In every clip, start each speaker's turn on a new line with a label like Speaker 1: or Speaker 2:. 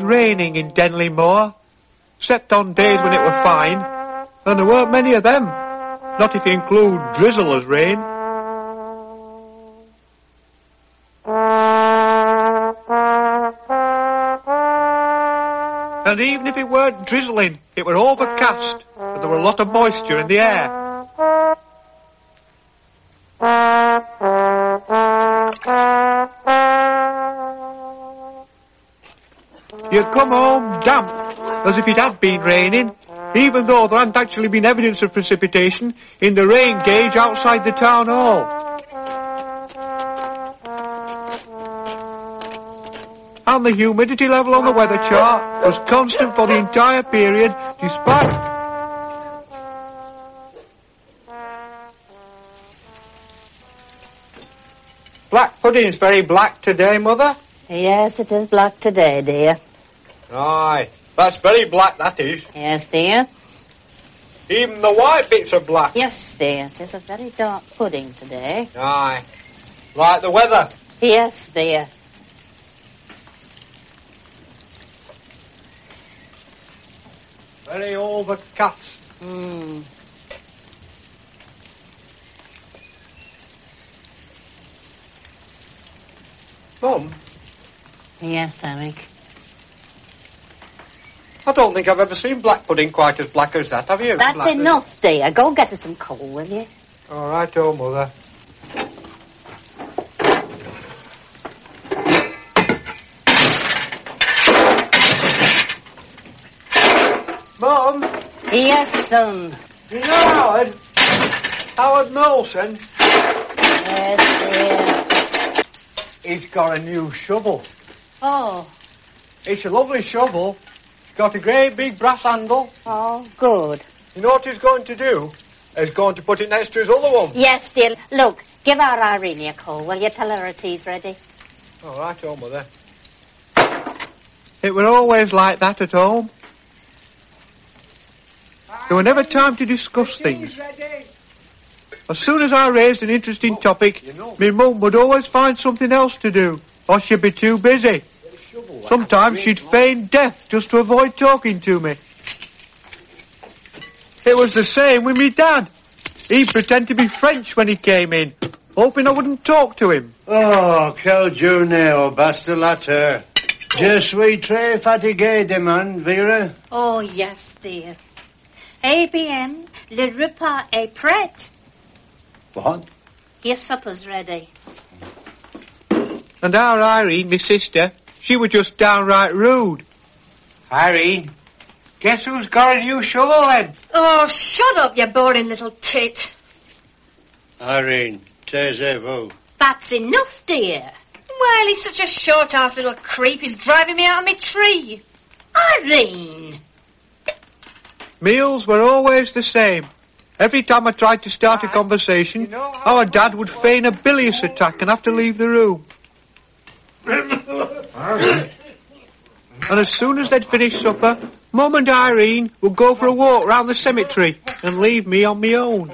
Speaker 1: raining in Denley Moor, except on days when it were fine, and there weren't many of them, not if you include drizzle as rain. And even if it weren't drizzling, it were overcast, and there were a lot of moisture in the air. You'd come home damp, as if it had been raining, even though there hadn't actually been evidence of precipitation in the rain gauge outside the town hall. And the humidity level on the weather chart was constant for the entire period, despite... Black pudding's very black today, Mother.
Speaker 2: Yes, it is black today, dear.
Speaker 1: Aye, that's very black, that is.
Speaker 2: Yes, dear.
Speaker 1: Even the white bits are black.
Speaker 2: Yes, dear, it is a very dark pudding today.
Speaker 1: Aye, like the weather.
Speaker 2: Yes, dear.
Speaker 1: Very overcast. Mum?
Speaker 2: Yes, Eric.
Speaker 1: I don't think I've ever seen black pudding quite as black as that, have you?
Speaker 2: That's
Speaker 1: Black
Speaker 2: enough, dear. Go get us some coal, will you?
Speaker 1: All right, oh, Mother. Mum?
Speaker 2: Yes, son.
Speaker 1: You know Howard? Howard Molson?
Speaker 2: Yes, dear.
Speaker 1: He's got a new shovel.
Speaker 2: Oh.
Speaker 1: It's a lovely shovel. It's got a great big brass handle.
Speaker 2: Oh, good.
Speaker 1: You know what he's going to do? He's going to put it next to his other one.
Speaker 2: Yes, dear. Look, give our Irene a call, will you? Tell her her tea's ready.
Speaker 1: All right, oh, Mother. It were always like that at home. There were never time to discuss things. As soon as I raised an interesting topic, my mum would always find something else to do, or she'd be too busy. Sometimes she'd feign death just to avoid talking to me. It was the same with me dad. He'd pretend to be French when he came in, hoping I wouldn't talk to him.
Speaker 3: Oh, quel journée au bastellateur. Je suis très fatigué, demande, Vera.
Speaker 4: Oh, yes, dear. Eh bien, le repas est prêt.
Speaker 3: What?
Speaker 4: Your supper's ready.
Speaker 1: And our Irene, my sister, she was just downright rude. Irene, guess who's got a new shovel then?
Speaker 4: Oh, shut up, you boring little tit.
Speaker 3: Irene, taisez-vous.
Speaker 4: That's enough, dear. Well, he's such a short-ass little creep, he's driving me out of my tree. Irene!
Speaker 1: Meals were always the same. Every time I tried to start a conversation, our dad would feign a bilious attack and have to leave the room. And as soon as they'd finished supper, Mum and Irene would go for a walk round the cemetery and leave me on my own.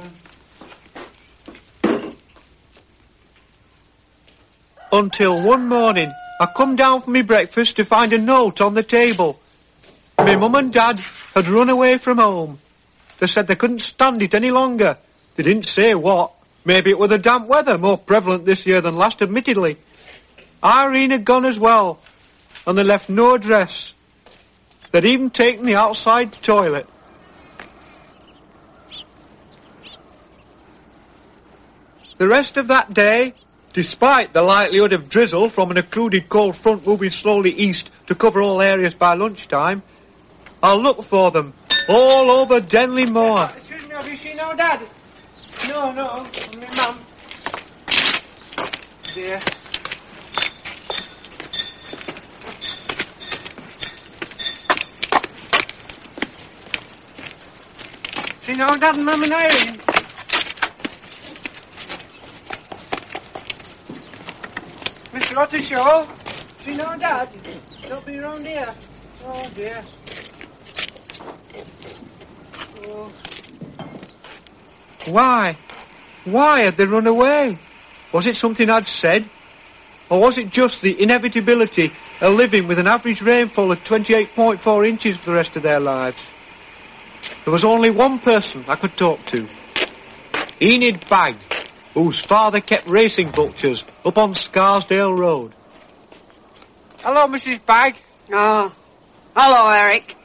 Speaker 1: Until one morning, I come down for my breakfast to find a note on the table. My mum and dad had run away from home. They said they couldn't stand it any longer. They didn't say what. Maybe it was the damp weather, more prevalent this year than last, admittedly. Irene had gone as well, and they left no address. They'd even taken the outside toilet. The rest of that day, despite the likelihood of drizzle from an occluded cold front moving slowly east to cover all areas by lunchtime, I'll look for them all over Denley Moor.
Speaker 5: Excuse me, have you seen our dad? No, my mum. Dear. Seen our dad and Mum and Irene? Mr. Ottershaw? Seen our dad? Don't be around here. Oh, dear. Oh.
Speaker 1: Why? Why had they run away? Was it something I'd said? Or was it just the inevitability are living with an average rainfall of 28.4 inches for the rest of their lives. There was only one person I could talk to. Enid Bagg, whose father kept racing vultures up on Scarsdale Road.
Speaker 5: Hello, Mrs. Bagg.
Speaker 6: Oh, hello, Eric.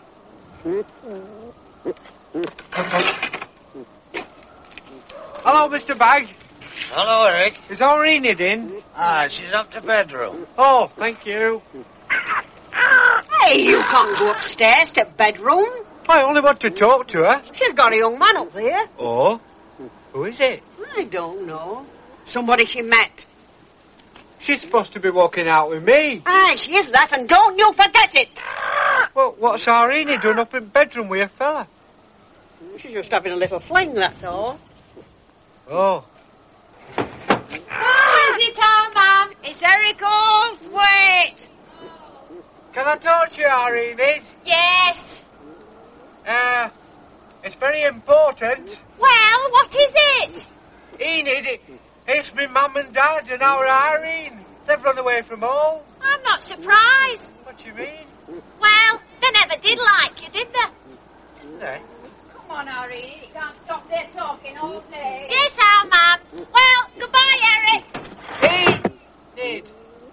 Speaker 5: Hello, Mr. Bagg.
Speaker 3: Hello, Eric.
Speaker 5: Is our Enid in?
Speaker 3: She's up to bedroom.
Speaker 5: Oh, thank you.
Speaker 6: Hey, you can't go upstairs to bedroom.
Speaker 5: I only want to talk to her.
Speaker 6: She's got a young man up there.
Speaker 5: Oh? Who is it?
Speaker 6: I don't know. Somebody she met.
Speaker 5: She's supposed to be walking out with me.
Speaker 6: Aye, she is that, and don't you forget it.
Speaker 5: Well, what's our Enid doing up in bedroom with a fella?
Speaker 6: She's just having a little fling, that's all.
Speaker 5: Oh.
Speaker 4: Who is it, our Mum?
Speaker 6: It's Eric Holt. Wait.
Speaker 5: Can I talk to you, our Enid?
Speaker 4: Yes.
Speaker 5: It's very important.
Speaker 4: Well, what is it?
Speaker 5: Enid, it's me mum and dad and our Irene. They've run away from home.
Speaker 4: I'm not surprised.
Speaker 5: What do you mean?
Speaker 4: Well, they never did like you, did they?
Speaker 5: Didn't they?
Speaker 6: Come on, Irene. You can't stop there talking all day.
Speaker 4: Yes, our Mum. Well, goodbye, Eric.
Speaker 5: Enid.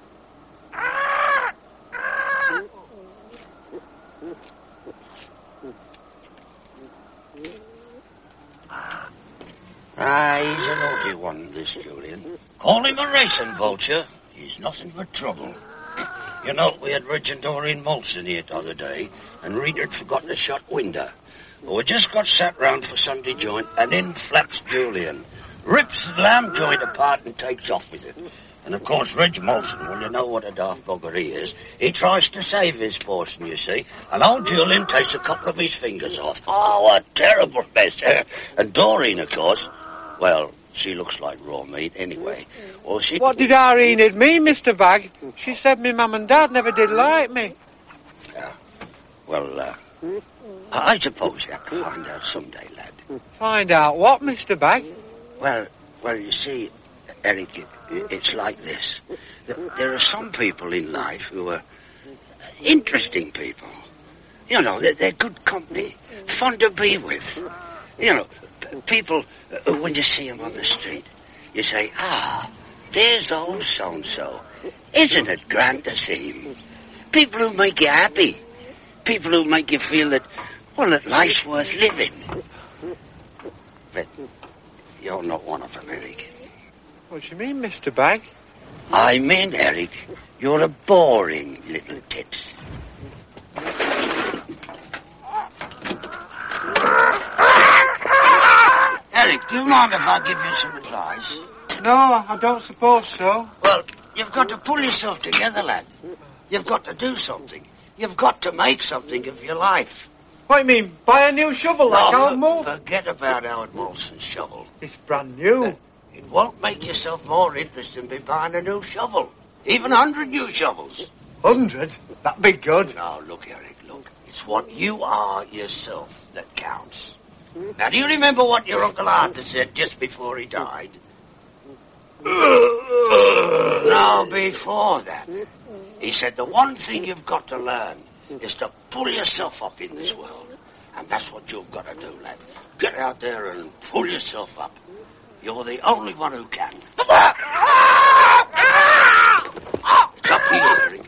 Speaker 7: He's a naughty one, this Julian. Call him a racing vulture. He's nothing but trouble. You know, we had Reg and Doreen Molson here the other day, and Rita had forgotten to shut window. Well, we just got sat round for Sunday joint, and in flaps Julian. Rips the lamb joint apart and takes off with it. And, of course, Reg Molson, well, you know what a daft bugger he is. He tries to save his portion, you see. And old Julian takes a couple of his fingers off. Oh, a terrible mess. And Doreen, of course, well, she looks like raw meat anyway. Well, she...
Speaker 5: What did our Enid mean, Mr. Bagg? She said me mum and dad never did like me.
Speaker 7: Yeah. Well, I suppose you have to find out someday, lad.
Speaker 5: Find out what, Mr. Bagg?
Speaker 7: Well, you see, Eric, it's like this. There are some people in life who are interesting people. You know, they're good company, fun to be with. You know, people, when you see them on the street, you say, there's old so-and-so. Isn't it grand to see him? People who make you happy. People who make you feel that, well, that life's worth living. But you're not one of them, Eric.
Speaker 5: What do you mean, Mr. Bagg?
Speaker 7: I mean, Eric, you're a boring little tit. Eric, do you mind if I give you some advice?
Speaker 5: No, I don't suppose so.
Speaker 7: Well, you've got to pull yourself together, lad. You've got to do something. You've got to make something of your life.
Speaker 5: What do you mean, buy a new shovel like Howard Moulton?
Speaker 7: Forget about Howard Moulton's shovel.
Speaker 5: It's brand new.
Speaker 7: It won't make yourself more interesting by buying a new shovel. Even 100 new shovels.
Speaker 5: 100? That'd be good.
Speaker 7: No, look, Eric, look. It's what you are yourself that counts. Now, do you remember what your Uncle Arthur said just before he died? No, before that. He said the one thing you've got to learn is to pull yourself up in this world. And that's what you've got to do, lad. Get out there and pull yourself up. You're the only one who can. It's up to you, Eric.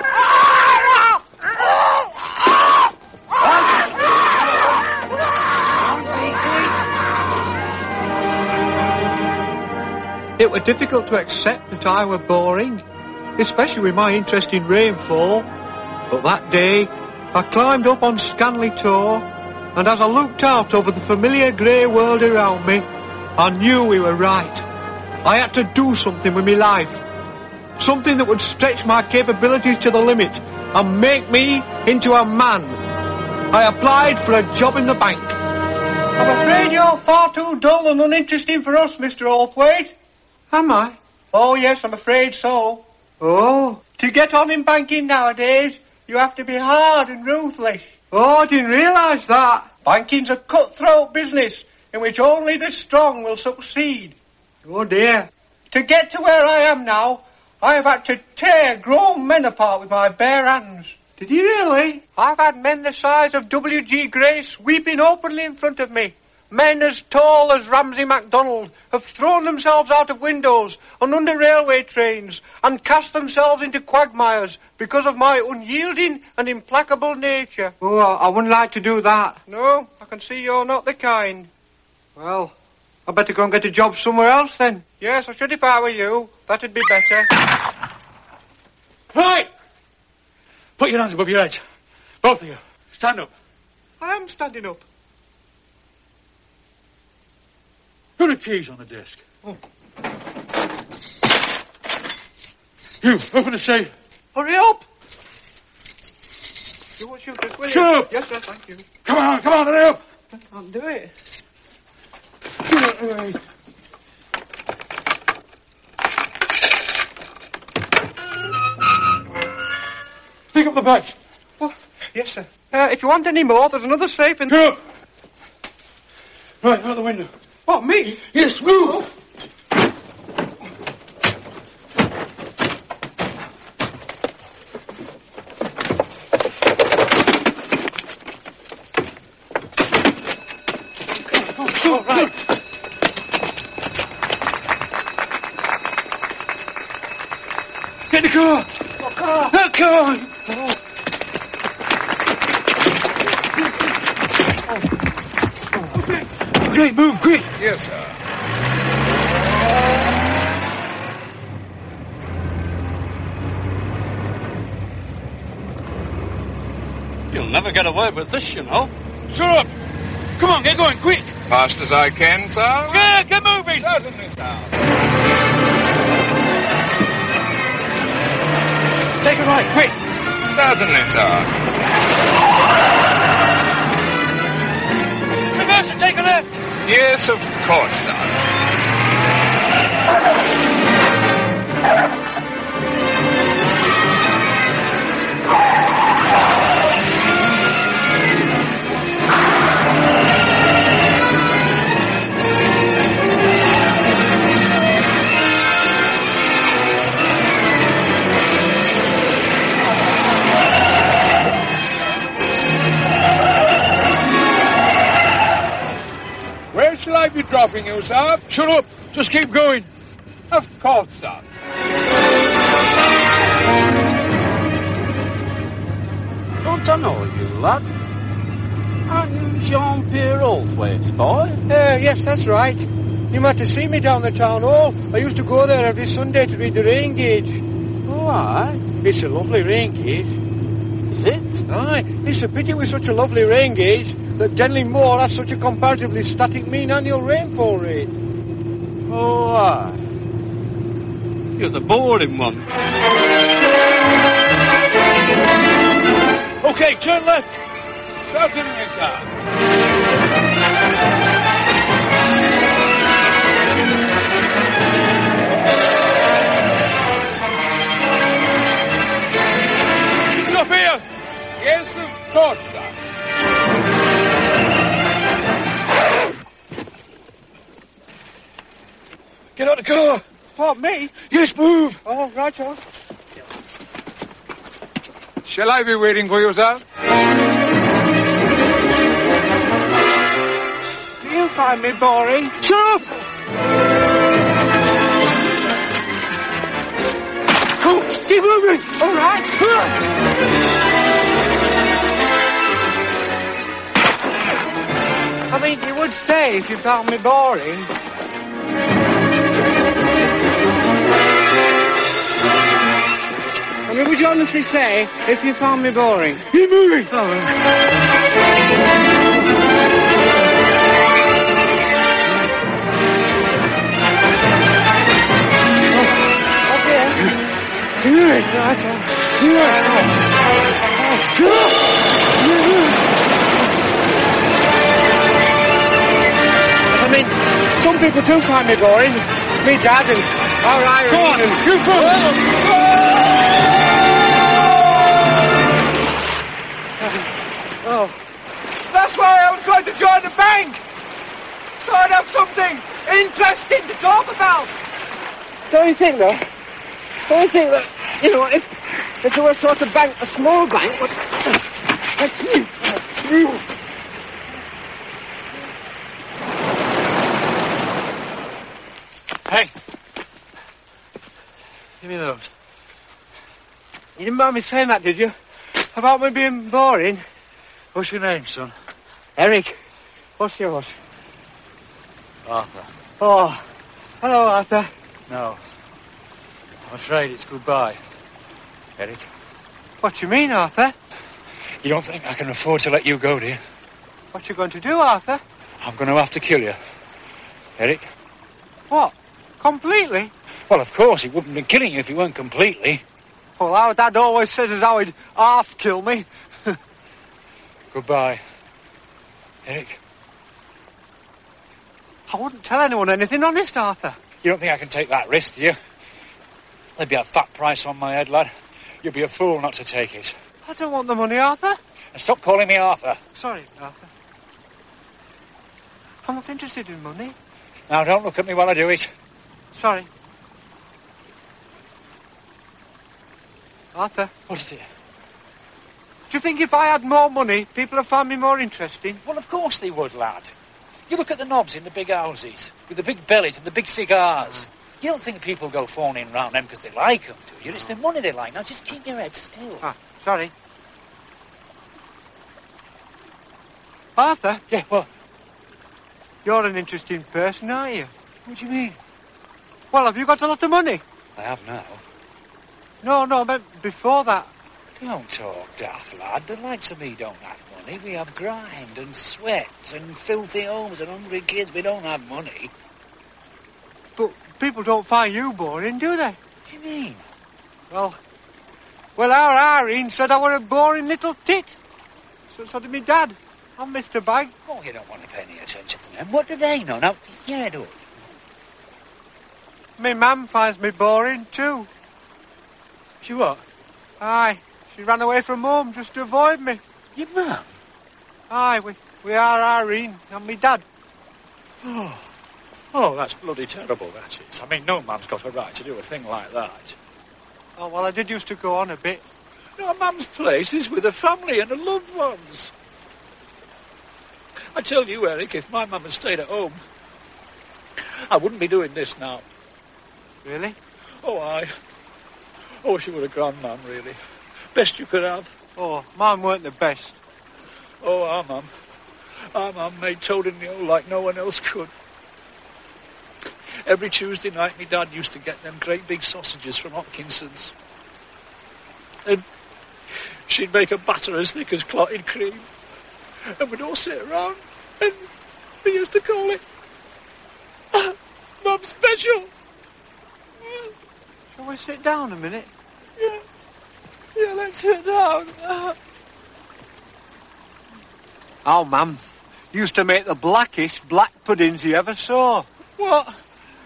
Speaker 1: It was difficult to accept that I were boring, especially with my interest in rainfall. But that day, I climbed up on Scanley Tor, and as I looked out over the familiar grey world around me, I knew we were right. I had to do something with my life. Something that would stretch my capabilities to the limit and make me into a man. I applied for a job in the bank.
Speaker 5: I'm afraid you're far too dull and uninteresting for us, Mr. Althwaite. Am I? Oh, yes, I'm afraid so. Oh. To get on in banking nowadays, you have to be hard and ruthless. Oh, I didn't realise that. Banking's a cutthroat business in which only the strong will succeed. Oh, dear. To get to where I am now, I have had to tear grown men apart with my bare hands. Did you really? I've had men the size of W.G. Grace sweeping openly in front of me. Men as tall as Ramsay MacDonald have thrown themselves out of windows and under railway trains and cast themselves into quagmires because of my unyielding and implacable nature. Oh, I wouldn't like to do that. No, I can see you're not the kind. Well, I better go and get a job somewhere else then. Yes, I should if I were you. That'd be better.
Speaker 8: Right! Put your hands above your heads. Both of you. Stand up.
Speaker 5: I am standing up.
Speaker 8: Put the keys on the desk. Oh. You, open the safe.
Speaker 5: Hurry up! You won't shoot us, will you?
Speaker 8: Shut up!
Speaker 5: Yes, sir, thank you.
Speaker 8: Come on, hurry up!
Speaker 5: I can't do it.
Speaker 8: Pick up the bags.
Speaker 5: Oh, yes, sir. If you want any more, there's another safe in...
Speaker 8: Shut up! Right, out the window.
Speaker 5: What, me?
Speaker 8: Yes, move!
Speaker 5: All right.
Speaker 8: Get in the car!
Speaker 5: What car?
Speaker 8: That car! Okay, move, quick!
Speaker 9: Yes, sir.
Speaker 8: You'll never get away with this, you know. Shut up! Come on, get going, quick!
Speaker 9: Fast as I can, sir.
Speaker 8: Yeah, get moving!
Speaker 9: Certainly, sir.
Speaker 8: Take a right, quick!
Speaker 9: Certainly, sir.
Speaker 8: Reverse and take a left!
Speaker 9: Yes, of course, sir. Where shall I be dropping you, sir?
Speaker 8: Shut up! Just keep going!
Speaker 9: Of course, sir.
Speaker 10: Don't I know you, lad? Aren't you Jean-Pierre Oldthwaite, boy?
Speaker 5: Yes, that's right. You might have seen me down the town hall. I used to go there every Sunday to read the rain gauge.
Speaker 10: Oh, aye.
Speaker 5: It's a lovely rain gauge.
Speaker 10: Is it?
Speaker 5: Aye, it's a pity with such a lovely rain gauge that Denley Moor has such a comparatively static mean annual rainfall rate.
Speaker 10: Oh, aye. You're the boring one.
Speaker 8: Okay, turn left!
Speaker 9: Certainly, sir.
Speaker 8: Up here!
Speaker 9: Yes, of course, sir.
Speaker 8: Get out of the car!
Speaker 5: What, me?
Speaker 8: Yes, move!
Speaker 5: Oh, right on.
Speaker 9: Shall I be waiting for you, sir?
Speaker 5: Do you find me boring?
Speaker 8: Shut up! Oh, keep moving!
Speaker 5: All right. I mean, you would say if you found me boring. I mean, would you honestly say if you found me boring?
Speaker 8: Keep moving!
Speaker 5: Oh. Do it, right? Do it. I mean, some people do find me boring. Me, Dad, and our Irene.
Speaker 8: Go on, you first!
Speaker 5: Oh. That's why I was going to join the bank. So I'd have something interesting to talk about. Don't you think, though?
Speaker 11: I think that, if there were sort of bank, a small bank, but...
Speaker 12: Hey! Give me those.
Speaker 5: You didn't mind me saying that, did you? About me being boring?
Speaker 12: What's your name, son?
Speaker 5: Eric. What's yours?
Speaker 12: Arthur.
Speaker 5: Oh, hello, Arthur.
Speaker 12: No. I'm afraid it's goodbye, Eric.
Speaker 5: What do you mean, Arthur?
Speaker 12: You don't think I can afford to let you go, do you?
Speaker 5: What you going to do, Arthur?
Speaker 12: I'm going to have to kill you, Eric.
Speaker 5: What? Completely?
Speaker 12: Well, of course, he wouldn't be killing you if he weren't completely.
Speaker 5: Well, our dad always says as how he'd half kill me.
Speaker 12: Goodbye, Eric.
Speaker 5: I wouldn't tell anyone anything, honest, Arthur.
Speaker 12: You don't think I can take that risk, do you? There'd be a fat price on my head, lad. You'd be a fool not to take it.
Speaker 5: I don't want the money, Arthur.
Speaker 12: And stop calling me Arthur.
Speaker 5: Sorry, Arthur. I'm not interested in money.
Speaker 12: Now, don't look at me while I do it.
Speaker 5: Sorry. Arthur.
Speaker 12: What is it?
Speaker 5: Do you think if I had more money, people would find me more interesting?
Speaker 12: Well, of course they would, lad. You look at the knobs in the big houses, with the big bellies and the big cigars. You don't think people go phoning round them because they like them, do you? It's the money they like. Now, just keep your head still.
Speaker 5: Sorry. Arthur?
Speaker 12: Yeah, what?
Speaker 5: You're an interesting person, aren't you?
Speaker 12: What do you mean?
Speaker 5: Well, have you got a lot of money?
Speaker 12: I have now.
Speaker 5: No, I meant before that.
Speaker 12: Don't talk daft, lad. The likes of me don't have money. We have grind and sweat and filthy homes and hungry kids. We don't have money.
Speaker 5: But people don't find you boring, do they?
Speaker 12: What do you mean?
Speaker 5: Well, our Irene said I were a boring little tit. So did me dad. I'm Mr. Bag.
Speaker 12: Oh, you don't want to pay any attention to them. What do they know? Now, your head up.
Speaker 5: Me mum finds me boring, too.
Speaker 12: She what?
Speaker 5: Aye, she ran away from home just to avoid me.
Speaker 12: Your mum?
Speaker 5: Aye, we are Irene and me dad.
Speaker 12: Oh, that's bloody terrible, that is. I mean, no mum's got a right to do a thing like that.
Speaker 5: Oh, well, I did used to go on a bit.
Speaker 12: No, mum's place is with her family and her loved ones. I tell you, Eric, if my mum had stayed at home, I wouldn't be doing this now.
Speaker 5: Really?
Speaker 12: Oh, aye. Oh, she was a grand mum, really. Best you could have.
Speaker 5: Oh, mine weren't the best.
Speaker 12: Oh, our mum made toad in the hole like no one else could. Every Tuesday night, my dad used to get them great big sausages from Hopkinson's. And she'd make a batter as thick as clotted cream. And we'd all sit around, and we used to call it Mum Special.
Speaker 5: Shall we sit down a minute?
Speaker 12: Yeah, let's sit down.
Speaker 5: Our mum used to make the blackest black puddings you ever saw.
Speaker 12: What?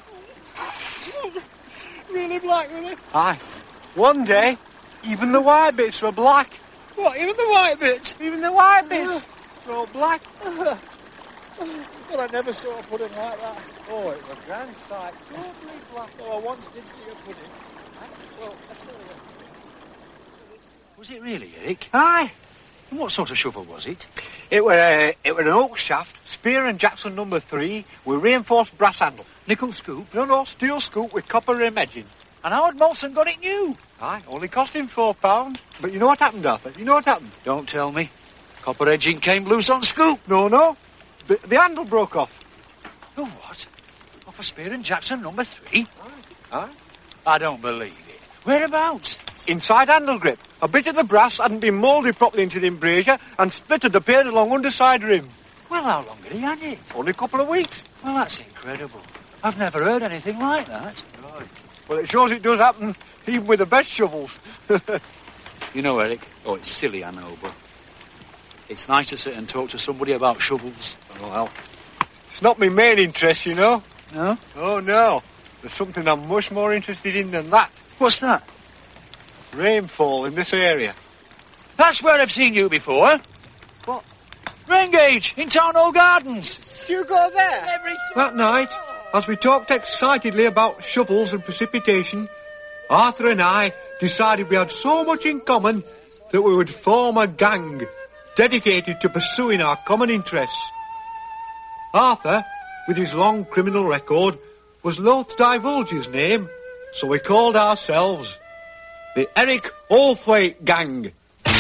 Speaker 12: Really black, really?
Speaker 5: Aye. One day, even the white bits were black.
Speaker 12: What, even the white bits?
Speaker 5: Even the white bits were all black.
Speaker 12: Well, I never saw a pudding like that.
Speaker 5: Oh, it was a grand sight. Totally black.
Speaker 12: Oh, I once did see a pudding. Well, I tell you. Was it really, Eric?
Speaker 5: Aye.
Speaker 12: And what sort of shovel was it?
Speaker 5: It were an oak shaft, Spear and Jackson number 3, with reinforced brass handle.
Speaker 12: Nickel scoop?
Speaker 5: No, steel scoop with copper rim edging.
Speaker 12: And Howard Molson got it new?
Speaker 5: Aye, only cost him £4. But you know what happened, Arthur? You know what happened?
Speaker 12: Don't tell me. Copper edging came loose on scoop.
Speaker 5: No. The handle broke off.
Speaker 12: Oh, what? Off a Spear and Jackson number 3?
Speaker 5: Aye.
Speaker 12: I don't believe it. Whereabouts?
Speaker 5: Inside handle grip. A bit of the brass hadn't been moulded properly into the embrasure and splitted the appeared along underside rim.
Speaker 12: Well, how long had he had it?
Speaker 5: Only a couple of weeks.
Speaker 12: Well, that's incredible. I've never heard anything like that.
Speaker 5: Right. Well, it shows it does happen, even with the best shovels.
Speaker 12: You know, Eric, it's silly, I know, but it's nice to sit and talk to somebody about shovels.
Speaker 5: Oh, well, it's not my main interest, you know.
Speaker 12: No?
Speaker 5: Oh, no. There's something I'm much more interested in than that.
Speaker 12: What's that?
Speaker 5: Rainfall in this area.
Speaker 12: That's where I've seen you before.
Speaker 5: What?
Speaker 12: Rain gauge in Town Hall Gardens.
Speaker 5: You go there? That night, as we talked excitedly about shovels and precipitation,
Speaker 1: Arthur and I decided we had so much in common that we would form a gang dedicated to pursuing our common interests. Arthur, with his long criminal record, was loath to divulge his name, so we called ourselves the Eric Holthwaite Gang.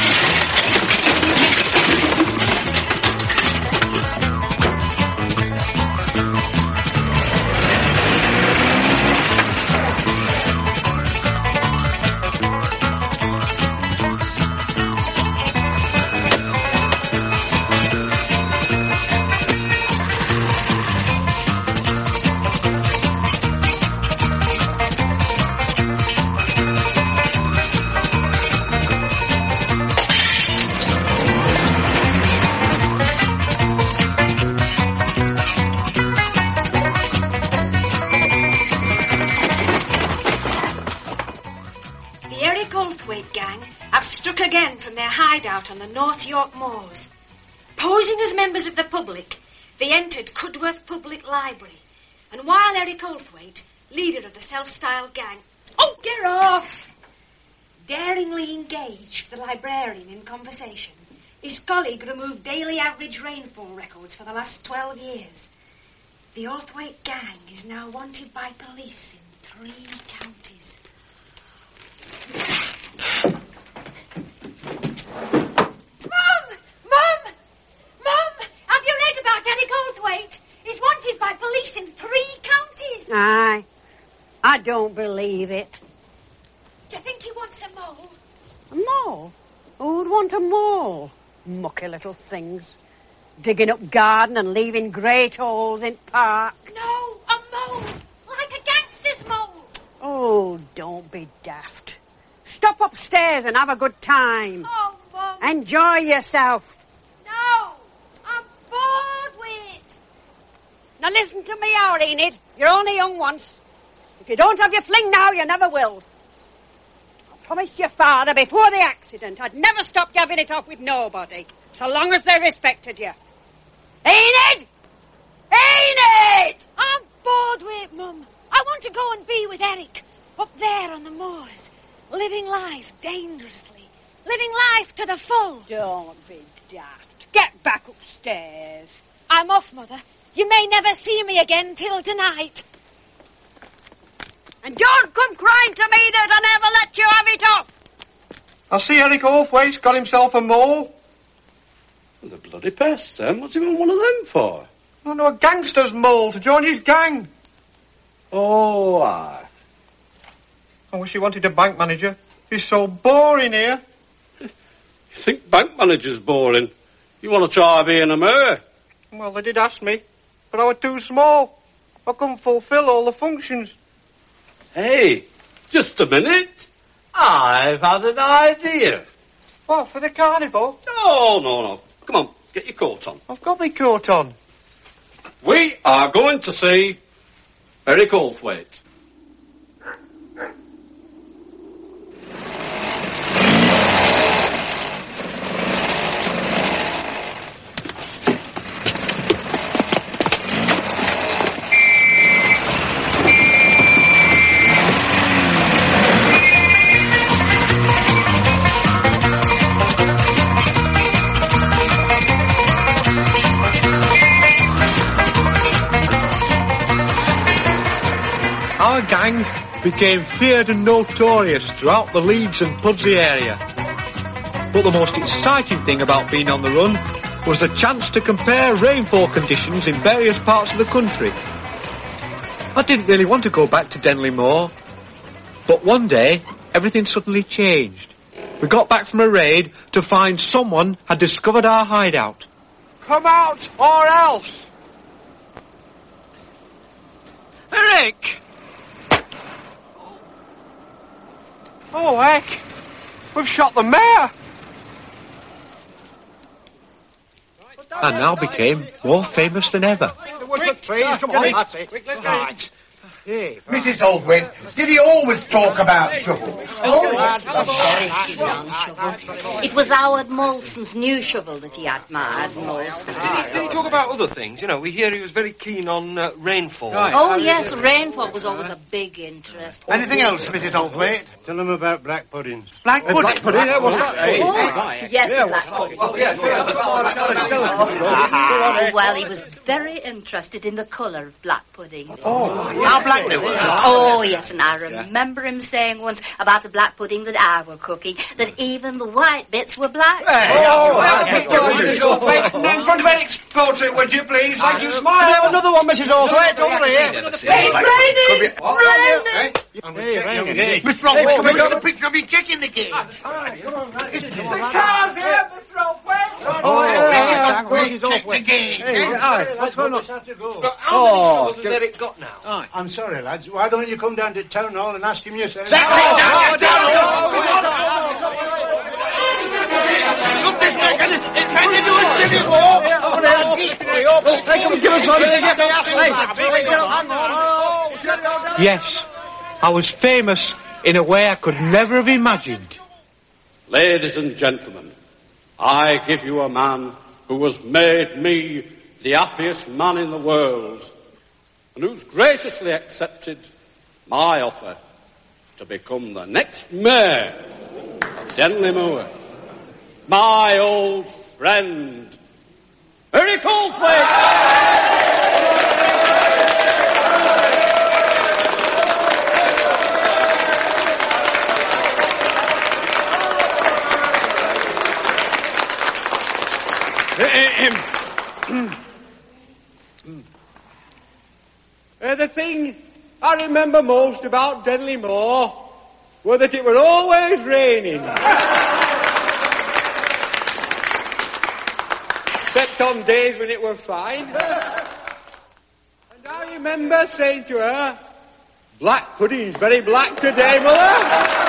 Speaker 4: Hideout on the North York Moors. Posing as members of the public, they entered Cudworth Public Library, and while Eric Holthwaite, leader of the self-styled gang, get off! Daringly engaged the librarian in conversation, his colleague removed daily average rainfall records for the last 12 years. The Holthwaite gang is now wanted by police in 3 counties. Eric Holthwaite is wanted by police in 3 counties.
Speaker 6: Aye. I don't believe it.
Speaker 4: Do you think he wants a mole?
Speaker 6: A mole? Who'd want a mole? Mucky little things. Digging up garden and leaving great holes in park.
Speaker 4: No, a mole. Like a gangster's mole.
Speaker 6: Oh, don't be daft. Stop upstairs and have a good time.
Speaker 4: Oh, Mum.
Speaker 6: Enjoy yourself.
Speaker 4: No, I'm bored with it.
Speaker 6: Now listen to me, our Enid. You're only young once. If you don't have your fling now, you never will. I promised your father before the accident I'd never stop you having it off with nobody, so long as they respected you. Enid! Enid!
Speaker 4: I'm bored with it, Mum. I want to go and be with Eric, up there on the moors, living life dangerously, living life to the full.
Speaker 6: Don't be daft. Get back upstairs.
Speaker 4: I'm off, Mother. You may never see me again till tonight.
Speaker 6: And don't come crying to me that I never let you have it off.
Speaker 5: I see Eric Holthwaite's got himself a mole.
Speaker 8: The bloody pest, then. What's he want one of them for?
Speaker 5: Oh, no, a gangster's mole to join his gang.
Speaker 8: Oh, aye.
Speaker 5: I wish he wanted a bank manager. He's so boring here.
Speaker 8: You think bank manager's boring? You want to try being a mayor?
Speaker 5: Well, they did ask me, but I was too small. I couldn't fulfil all the functions.
Speaker 8: Hey, just a minute. I've had an idea.
Speaker 5: What, for the carnival?
Speaker 8: No. Come on, get your coat on.
Speaker 5: I've got my coat on.
Speaker 8: We are going to see Eric Holthwaite.
Speaker 1: Our gang became feared and notorious throughout the Leeds and Pudsey area. But the most exciting thing about being on the run was the chance to compare rainfall conditions in various parts of the country. I didn't really want to go back to Denley Moor, but one day everything suddenly changed. We got back from a raid to find someone had discovered our hideout.
Speaker 5: Come out or else!
Speaker 12: Eric!
Speaker 5: Oh, heck! We've shot the mayor!
Speaker 1: And now became more famous than ever.
Speaker 11: Quick, trees, come on, that's it.
Speaker 5: Right.
Speaker 13: Hey, Mrs. Oldway, did he always talk about shovels?
Speaker 2: Oh, very keen on shovels. It was Howard Molson's new shovel that he admired most.
Speaker 14: Did he talk about other things? You know, we hear he was very keen on rainfall.
Speaker 2: Right. Oh, yes, rainfall was always a big interest.
Speaker 13: Anything else, Mrs. Oldway?
Speaker 3: Tell them about black pudding.
Speaker 13: Black pudding?
Speaker 3: Black pudding, yeah, what's that?
Speaker 2: Yes, the black pudding. Well, he was very interested in the colour of black pudding.
Speaker 13: Oh, how black it was?
Speaker 2: Oh, yes, and I remember him saying once about the black pudding that I were cooking that even the white bits were black.
Speaker 13: Mrs. Oldway, in front of Eric's portrait, would you please? Thank you, smile.
Speaker 11: Could I have another one, Mrs. Oldway? Over here.
Speaker 2: It's raining! Raining!
Speaker 13: Hey, raining. Mr. Oldway, come and get a picture of you checking the game.
Speaker 11: The car's here, Mr. Oldway.
Speaker 13: Mrs. Oldway, check the game.
Speaker 3: What's going on? How many shovels has Eric got now? I'm sorry, lads. Why don't you come down to Town Hall and ask him yourself?
Speaker 13: Look, this man, it's trying to do a silly walk.
Speaker 11: Hey, come and give us one to get the ass.
Speaker 1: Yes, I was famous in a way I could never have imagined.
Speaker 10: Ladies and gentlemen, I give you a man who has made me the happiest man in the world and who's graciously accepted my offer to become the next mayor of Denley Moor. My old friend, Eric Oldthwaite!
Speaker 5: The thing I remember most about Denley Moor was that it was always raining. Except on days when it was fine. And I remember saying to her, "Black pudding's very black today, Mother."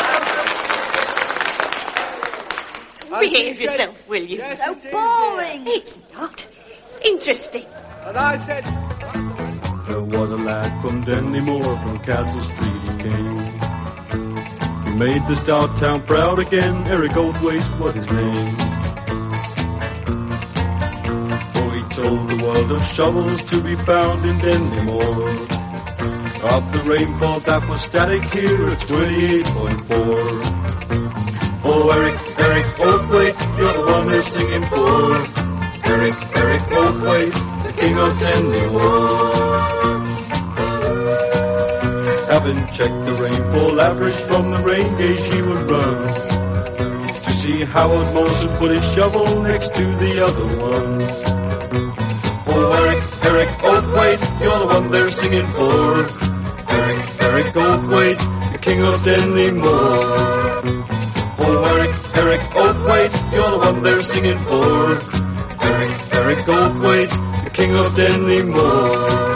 Speaker 6: Behave yourself, will you?
Speaker 5: Yes,
Speaker 6: so boring. It's not. It's interesting.
Speaker 5: And I said,
Speaker 15: there was a lad from Denley Moor, from Castle Street he came. He made this stout town proud again, Eric Oldthwaite was his name. For he told the world of shovels to be found in Denley Moor. Of the rainfall that was static here at 28.4. Oh, Eric Oldthwaite, you're the one they're singing for. Eric Oldthwaite, the king of Denley Moor. Having checked the rainfall average from the rain gauge, he would run to see Howard Molson put his shovel next to the other one. Oh, Eric Oldthwaite, you're the one they're singing for. Eric Oldthwaite, the king of Denley Moor. Oh, Eric Oldthwaite, you're the one they're singing for. Eric Oldthwaite, the king of Denley Moor.